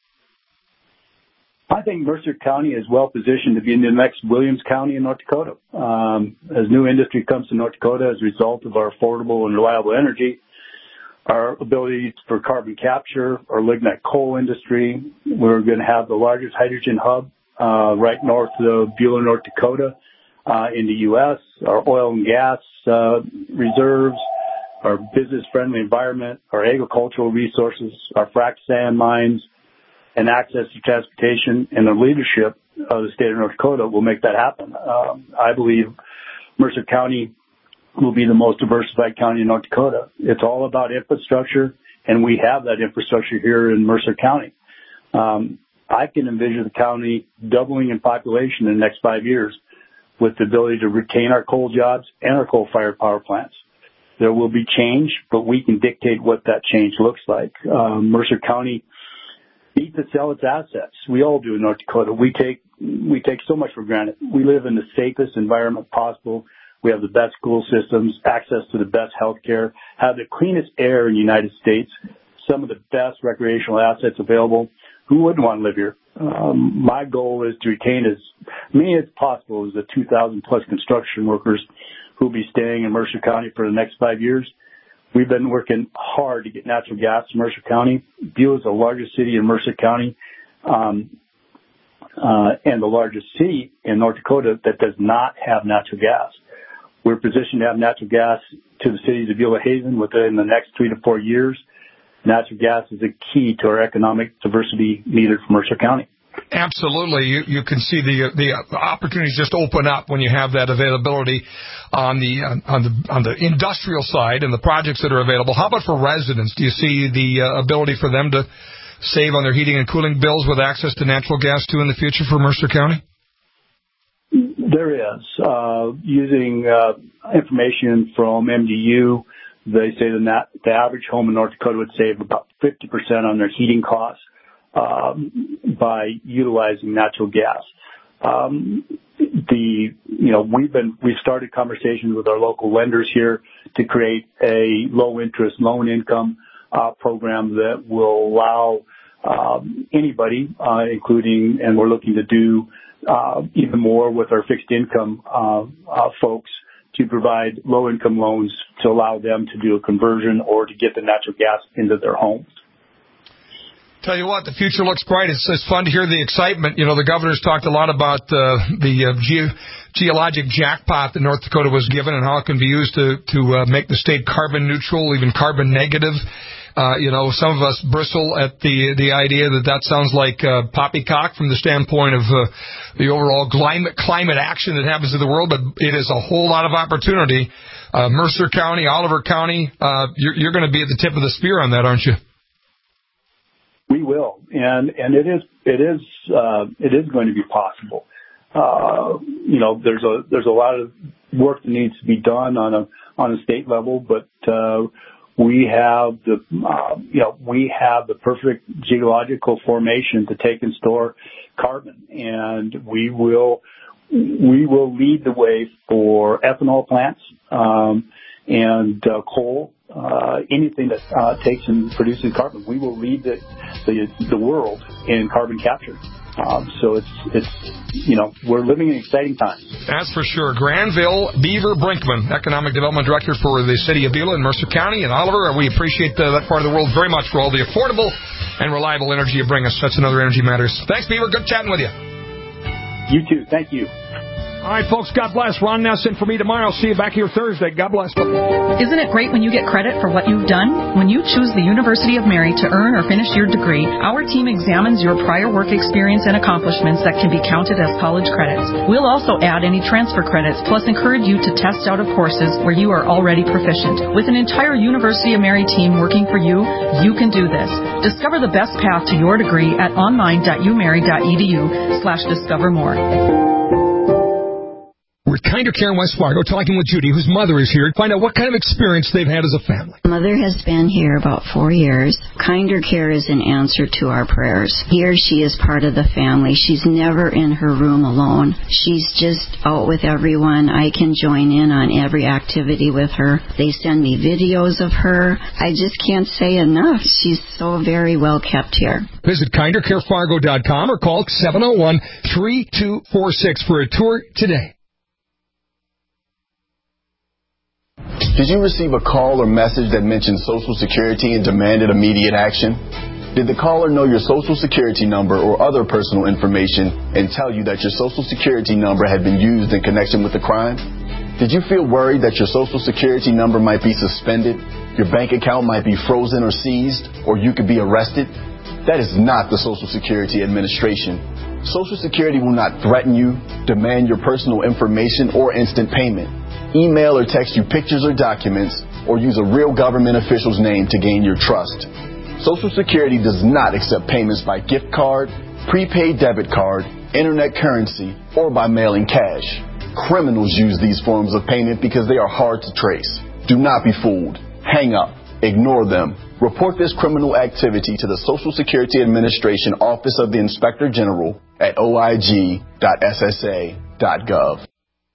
[SPEAKER 1] I think Mercer County is well positioned to be in the next Williams County in North Dakota. Um, as new industry comes to North Dakota as a result of our affordable and reliable energy, our ability for carbon capture, our lignite coal industry. We're going to have the largest hydrogen hub uh, right north of Beulah, North Dakota, uh, in the U S. Our oil and gas uh, reserves, our business-friendly environment, our agricultural resources, our frac sand mines, and access to transportation and the leadership of the state of North Dakota will make that happen. Um, I believe Mercer County will be the most diversified county in North Dakota. It's all about infrastructure, and we have that infrastructure here in Mercer County. Um, I can envision the county doubling in population in the next five years with the ability to retain our coal jobs and our coal-fired power plants. There will be change, but we can dictate what that change looks like. Um, Mercer County needs to sell its assets. We all do in North Dakota. We take we take so much for granted. We live in the safest environment possible. We have the best school systems, access to the best health care, have the cleanest air in the United States, some of the best recreational assets available. Who wouldn't want to live here? Um, my goal is to retain as many as possible as the two thousand plus construction workers who will be staying in Mercer County for the next five years. We've been working hard to get natural gas to Mercer County. Beulah is the largest city in Mercer County, um, uh, and the largest city in North Dakota that does not have natural gas. We're positioned to have natural gas to the cities of Beulah Hazen within the next three to four years. Natural gas is a key to our economic diversity needed for Mercer County.
[SPEAKER 2] Absolutely. You, you can see the the opportunities just open up when you have that availability on the on the on the industrial side and the projects that are available. How about for residents? Do you see the uh, ability for them to save on their heating and cooling bills with access to natural gas too in the future for Mercer County?
[SPEAKER 1] There is. Uh, using uh, information from M D U, they say that the average home in North Dakota would save about fifty percent on their heating costs Um, by utilizing natural gas. Um, the, you know, we've been, we've started conversations with our local lenders here to create a low interest, loan income, uh, program that will allow, um, anybody, uh, including, and we're looking to do, uh, even more with our fixed income, uh, uh, folks to provide low income loans to allow them to do a conversion or to get the natural gas into their homes.
[SPEAKER 2] Tell you what, the future looks bright. It's, it's fun to hear the excitement. You know, the governor's talked a lot about uh, the uh, ge- geologic jackpot that North Dakota was given and how it can be used to, to uh, make the state carbon neutral, even carbon negative. Uh, you know, some of us bristle at the the idea that that sounds like uh, poppycock from the standpoint of uh, the overall climate, climate action that happens in the world, but it is a whole lot of opportunity. Uh, Mercer County, Oliver County, uh, you're, you're going to be at the tip of the spear on that, aren't you?
[SPEAKER 1] We will, and and it is it is uh, it is going to be possible. uh, you know, there's a there's a lot of work that needs to be done on a on a state level, but uh, we have the uh, you know we have the perfect geological formation to take and store carbon, and we will we will lead the way for ethanol plants um, and uh, coal. Uh, anything that uh, takes and produces carbon, we will lead the, the the world in carbon capture. Um, so it's it's you know we're living in exciting times.
[SPEAKER 2] That's for sure. Granville Beaver Brinkman, Economic Development Director for the City of Beulah in Mercer County, and Oliver, we appreciate uh, that part of the world very much for all the affordable and reliable energy you bring us. That's another Energy Matters. Thanks, Beaver. Good chatting with you.
[SPEAKER 1] You too. Thank you.
[SPEAKER 2] All right, folks, God bless. Ron Ness in for me tomorrow. See you back here Thursday. God bless.
[SPEAKER 3] Isn't it great when you get credit for what you've done? When you choose the University of Mary to earn or finish your degree, our team examines your prior work experience and accomplishments that can be counted as college credits. We'll also add any transfer credits, plus encourage you to test out of courses where you are already proficient. With an entire University of Mary team working for you, you can do this. Discover the best path to your degree at online.umary.edu slash discover more.
[SPEAKER 2] We're at Kinder Care in West Fargo talking with Judy, whose mother is here, to find out what kind of experience they've had as a family.
[SPEAKER 22] Mother has been here about four years. Kinder Care is an answer to our prayers. Here she is part of the family. She's never in her room alone. She's just out with everyone. I can join in on every activity with her. They send me videos of her. I just can't say enough. She's so very well kept here.
[SPEAKER 2] Visit kinder care fargo dot com or call seven oh one, three two four six for a tour today.
[SPEAKER 23] Did you receive a call or message that mentioned Social Security and demanded immediate action? Did the caller know your Social Security number or other personal information and tell you that your Social Security number had been used in connection with the crime? Did you feel worried that your Social Security number might be suspended, your bank account might be frozen or seized, or you could be arrested? That is not the Social Security Administration. Social Security will not threaten you, demand your personal information, or instant payment. Email or text you pictures or documents, or use a real government official's name to gain your trust. Social Security does not accept payments by gift card, prepaid debit card, internet currency, or by mailing cash. Criminals use these forms of payment because they are hard to trace. Do not be fooled. Hang up. Ignore them. Report this criminal activity to the Social Security Administration Office of the Inspector General at o i g dot s s a dot gov.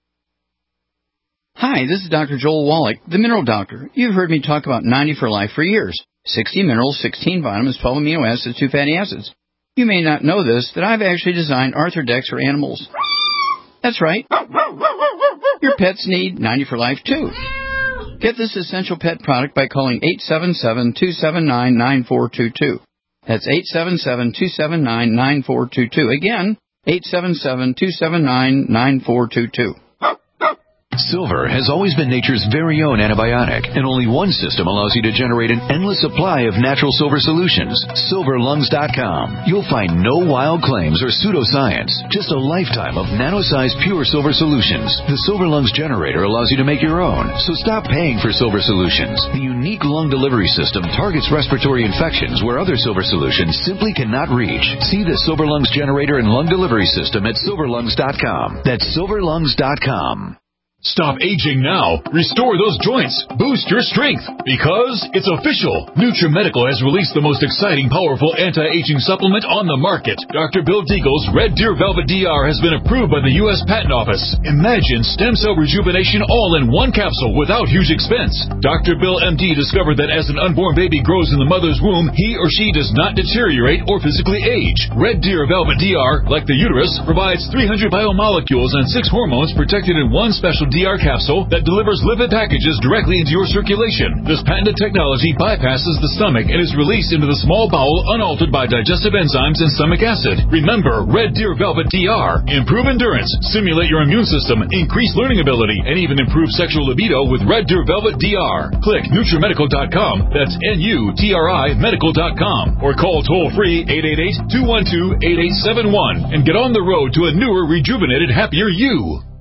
[SPEAKER 24] Hi, this is Doctor Joel Wallach, the Mineral Doctor. You've heard me talk about ninety for Life for years. sixty minerals, sixteen vitamins, twelve amino acids, two fatty acids. You may not know this, that I've actually designed Arthrodex for animals. That's right. Your pets need ninety for Life too. Get this essential pet product by calling eight seven seven, two seven nine, nine four two two. That's eight seven seven, two seven nine, nine four two two. Again, eight seven seven, two seven nine, nine four two two.
[SPEAKER 25] Silver has always been nature's very own antibiotic, and only one system allows you to generate an endless supply of natural silver solutions. silver lungs dot com. You'll find no wild claims or pseudoscience, just a lifetime of nano-sized pure silver solutions. The Silver Lungs generator allows you to make your own, so stop paying for silver solutions. The unique lung delivery system targets respiratory infections where other silver solutions simply cannot reach. See the Silver Lungs generator and lung delivery system at silver lungs dot com. That's silver lungs dot com.
[SPEAKER 26] Stop aging now. Restore those joints. Boost your strength. Because it's official. NutriMedical has released the most exciting, powerful anti-aging supplement on the market. Doctor Bill Deagle's Red Deer Velvet D R has been approved by the U S Patent Office. Imagine stem cell rejuvenation all in one capsule without huge expense. Doctor Bill M D discovered that as an unborn baby grows in the mother's womb, he or she does not deteriorate or physically age. Red Deer Velvet D R, like the uterus, provides three hundred biomolecules and six hormones protected in one special D R capsule that delivers lipid packages directly into your circulation. This patented technology bypasses the stomach and is released into the small bowel unaltered by digestive enzymes and stomach acid. Remember, Red Deer Velvet D R. Improve endurance, stimulate your immune system, increase learning ability, and even improve sexual libido with Red Deer Velvet D R. Click NutriMedical dot com, that's N U T R I medical dot com, or call toll-free eight eight eight, two one two, eight eight seven one and get on the road to a newer, rejuvenated, happier you.